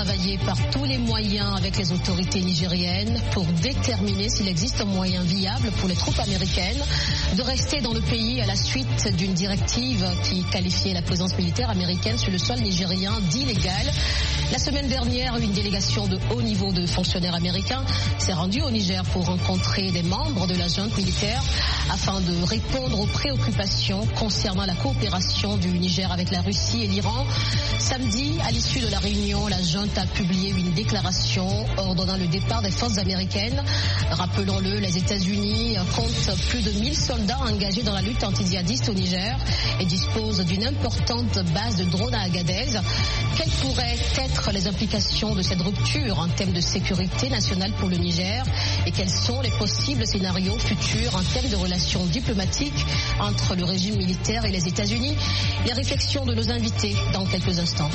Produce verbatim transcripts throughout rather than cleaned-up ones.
travailler par tous les moyens avec les autorités nigériennes pour déterminer s'il existe un moyen viable pour les troupes américaines de rester dans le pays à la suite d'une directive qui qualifiait la présence militaire américaine sur le sol nigérien d'illégale. La semaine dernière, une délégation de haut niveau de fonctionnaires américains s'est rendue au Niger pour rencontrer des membres de la junte militaire afin de répondre aux préoccupations concernant la coopération du Niger avec la Russie et l'Iran. Samedi, à l'issue de la réunion, la junte a publié une déclaration ordonnant le départ des forces américaines. Rappelons-le, les États-Unis comptent plus de mille soldats engagés dans la lutte anti-djihadiste au Niger et disposent d'une importante base de drones à Agadez. Quelles pourraient être les implications de cette rupture en termes de sécurité nationale pour le Niger et quels sont les possibles scénarios futurs en termes de relations diplomatiques entre le régime militaire et les États-Unis? Les réflexions de nos invités dans quelques instants.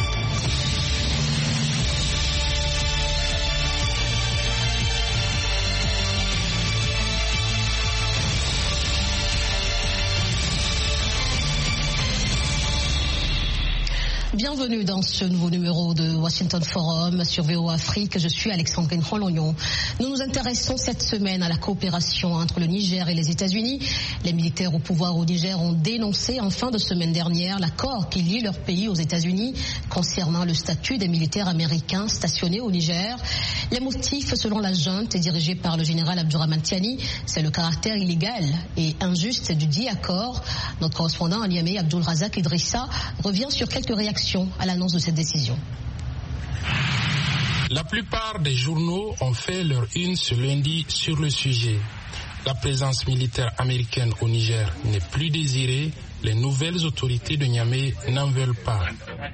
Bienvenue dans ce nouveau numéro de Washington Forum sur V O A Afrique. Je suis Alexandrine Rolognon. Nous nous intéressons cette semaine à la coopération entre le Niger et les États-Unis. Les militaires au pouvoir au Niger ont dénoncé en fin de semaine dernière l'accord qui lie leur pays aux États-Unis concernant le statut des militaires américains stationnés au Niger. Les motifs, selon la junte dirigée par le général Abdourahmane Tiani, c'est le caractère illégal et injuste du dit accord. Notre correspondant à Niamey, Abdul Razak Idrissa, revient sur quelques réactions à l'annonce de cette décision. La plupart des journaux ont fait leur une ce lundi sur le sujet. La présence militaire américaine au Niger n'est plus désirée. Les nouvelles autorités de Niamey n'en veulent pas.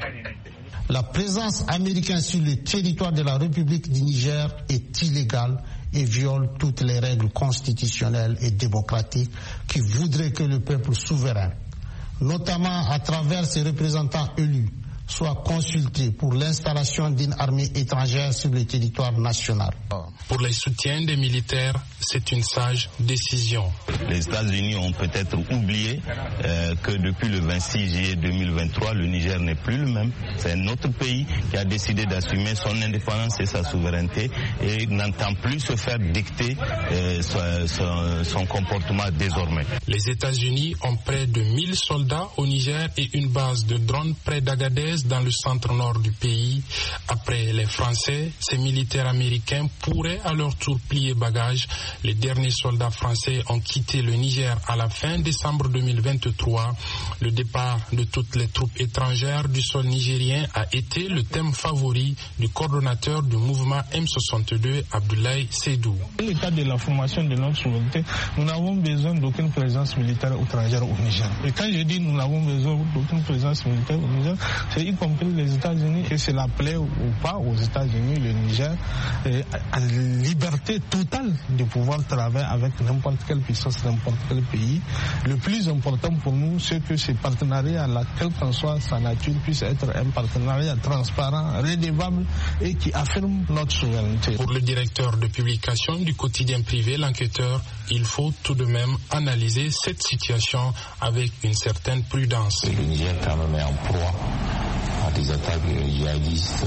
La présence américaine sur le territoire de la République du Niger est illégale et viole toutes les règles constitutionnelles et démocratiques qui voudraient que le peuple souverain, notamment à travers ses représentants élus, soit consulté pour l'installation d'une armée étrangère sur le territoire national. Pour les soutiens des militaires, c'est une sage décision. Les États-Unis ont peut-être oublié euh, que depuis le vingt-six juillet deux mille vingt-trois, le Niger n'est plus le même. C'est un autre pays qui a décidé d'assumer son indépendance et sa souveraineté et n'entend plus se faire dicter euh, son, son, son comportement désormais. Les États-Unis ont près de mille soldats au Niger et une base de drones près d'Agadez dans le centre-nord du pays. Après les Français, ces militaires américains pourraient à leur tour plier bagages. Les derniers soldats français ont quitté le Niger à la fin décembre deux mille vingt-trois. Le départ de toutes les troupes étrangères du sol nigérien a été le thème favori du coordonnateur du mouvement M soixante-deux, Abdoulaye Seydou. Dans le cadre de la formation de notre souveraineté, nous n'avons besoin d'aucune présence militaire étrangère au Niger. Et quand je dis nous n'avons besoin d'aucune présence militaire au Niger, c'est y compris les États-Unis, et cela plaît ou pas aux États-Unis, le Niger a la liberté totale de pouvoir travailler avec n'importe quelle puissance, n'importe quel pays. Le plus important pour nous, c'est que ces partenariats-là, quelle qu'en soit sa nature, puisse être un partenariat transparent, redevable et qui affirme notre souveraineté. Pour le directeur de publication du quotidien privé, l'enquêteur, il faut tout de même analyser cette situation avec une certaine prudence. Le Niger quand même est en proie à des attaques djihadistes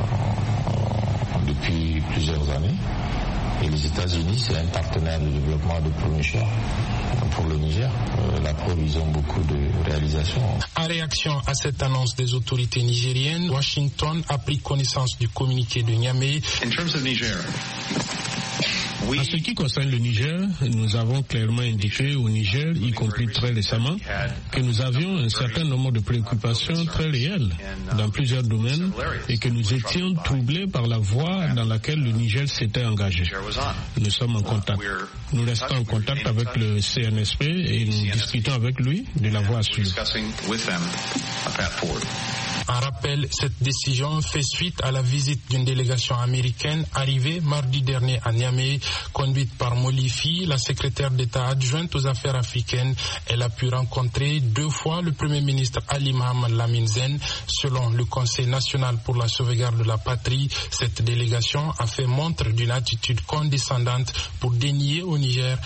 euh, depuis plusieurs années. Et les États-Unis, c'est un partenaire de développement de premier choix pour le Niger. Euh, la preuve, ils ont beaucoup de réalisations. En réaction à cette annonce des autorités nigériennes, Washington a pris connaissance du communiqué de Niamey. In terms of Niger, En ce qui concerne le Niger, nous avons clairement indiqué au Niger, y compris très récemment, que nous avions un certain nombre de préoccupations très réelles dans plusieurs domaines et que nous étions troublés par la voie dans laquelle le Niger s'était engagé. Nous sommes en contact. Nous restons en contact avec le C N S P et nous discutons avec lui de la voie à suivre. En rappel, cette décision fait suite à la visite d'une délégation américaine arrivée mardi dernier à Niamey, conduite par Molifi, la secrétaire d'État adjointe aux affaires africaines. Elle a pu rencontrer deux fois le Premier ministre Ali Mohamed Lamine Zen. Selon le Conseil national pour la sauvegarde de la patrie, cette délégation a fait montre d'une attitude condescendante pour dénier au Niger